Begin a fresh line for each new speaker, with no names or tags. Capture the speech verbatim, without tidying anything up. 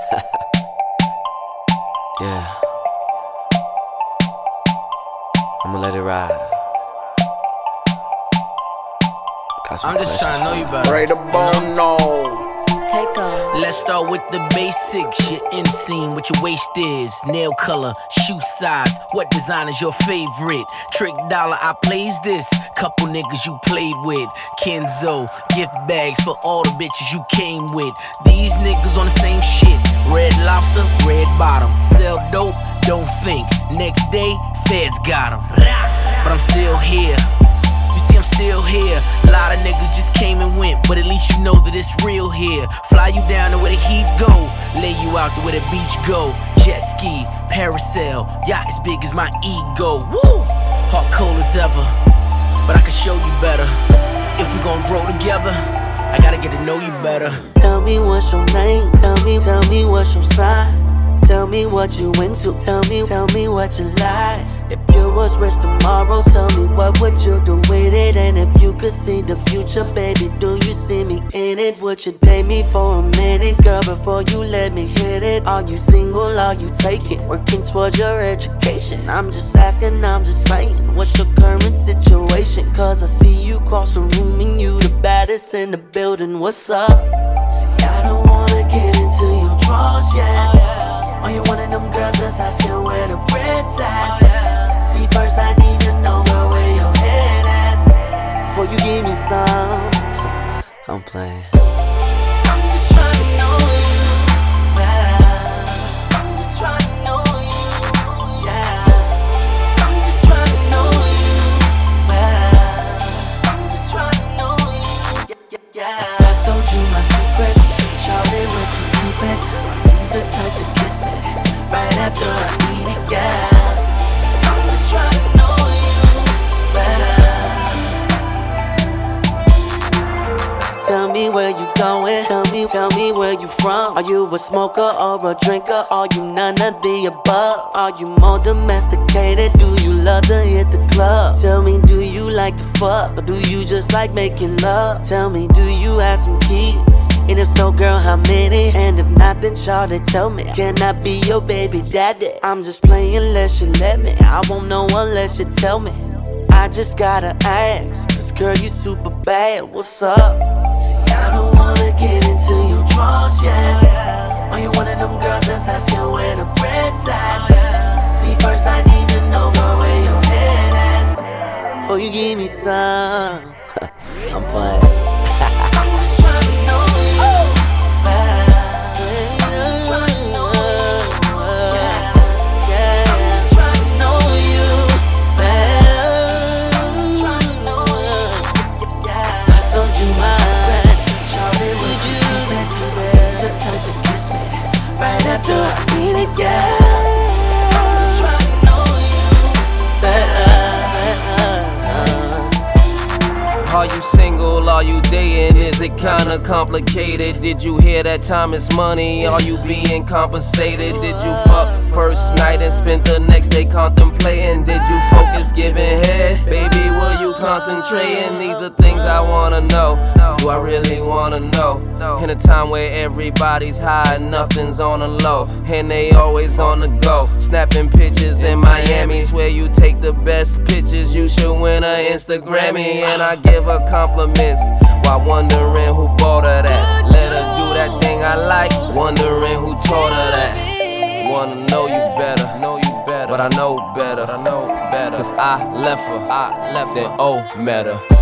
Yeah, I'ma let it ride.
I'm just trying to know you better.
Ray the bone, no.
Take off.
Let's start with the basics. Your inseam, what your waist is, nail color, shoe size, what design is your favorite? Trick dollar, I plays this. Couple niggas you played with. Kenzo, gift bags for all the bitches you came with. These niggas on the same shit. Red lobster, red bottom. Sell dope, don't think. Next day, feds got 'em. But I'm still here. You see, I'm still here. A lot of niggas just came and went, but at least you know that it's real here. Fly you down to where the heat go, lay you out to where the beach go. Jet ski, parasail, yacht as big as my ego. Woo! Heart cold as ever, but I can show you better. If we gon' grow together, I gotta get to know you better.
Tell me what's your name, tell me, tell me what's your sign. Tell me what you into, tell me, tell me what you like. If you was rich tomorrow, tell me what would you do with it? And if you could see the future, baby, do you see me in it? Would you date me for a minute, girl, before you let me hit it? Are you single, are you taking, working towards your education? I'm just asking, I'm just saying, what's your current situation? Cause I see you cross the room and you the baddest in the building, what's up? See, I don't wanna get into your drawers yet. Are you one of them girls that's asking where the bread's at? See, first I need to know, girl, where your head at before you give me some.
I'm playing.
I'm just trying to know you, yeah. I'm just trying to know you, yeah. I'm just trying to know you, yeah. I'm just trying to know you, yeah, yeah, yeah. If I told you my secrets, shout it, would you keep it? The type to kiss me right after I eat it, yeah. I'm just trying to know you better. Tell me where you going, tell me, tell me where you from. Are you a smoker or a drinker? Are you none of the above? Are you more domesticated? Do you love to hit the club? Tell me, do you like to fuck? Or do you just like making love? Tell me, do you have some kids? And if so, girl, how many? And if not, then Charlotte, tell me, can I be your baby daddy? I'm just playing unless you let me. I won't know unless you tell me. I just gotta ask, cause girl, you super bad, what's up? See, I don't wanna get into your drawers yet. Are you one of them girls that's asking where the bread's at? See, first I need to know, girl, where your head at before you give me some.
I'm playing.
I'm just trying to know you better. I'm just trying to know you, yeah, yeah. I'm just trying to know you better. I'm just trying to know you, yeah. If I told you my secret, shawty, would you keep it? The type to kiss me right after I eat it, yeah. I'm just trying to know you better.
Are you single? Are you dating? Is it kinda complicated? Did you hear that time is money? Are you being compensated? Did you fuck first night and spend the next day contemplating? Did you focus giving head? Baby, were you concentrating? These are things I wanna know. Do I really wanna know? In a time where everybody's high and nothing's on the low, and they always on the go, snapping pictures in Miami. Swear you take the best pictures, you should win an Instagrammy. And I give her compliments while wondering who bought her that. Let her do that thing I like, wondering who taught her that. Wanna know you better, know you better, but I know better, I know better. Cause I left her, I left her, then oh, met her.